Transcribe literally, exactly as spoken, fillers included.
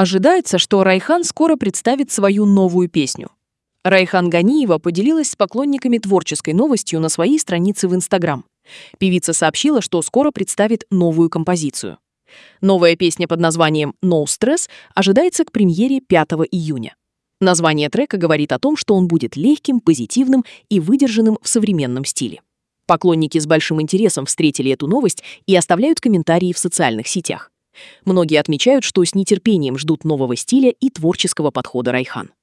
Ожидается, что Райхан скоро представит свою новую песню. Райхан Ганиева поделилась с поклонниками творческой новостью на своей странице в Инстаграм. Певица сообщила, что скоро представит новую композицию. Новая песня под названием «No Stress» ожидается к премьере пятого июня. Название трека говорит о том, что он будет легким, позитивным и выдержанным в современном стиле. Поклонники с большим интересом встретили эту новость и оставляют комментарии в социальных сетях. Многие отмечают, что с нетерпением ждут нового стиля и творческого подхода Райхан.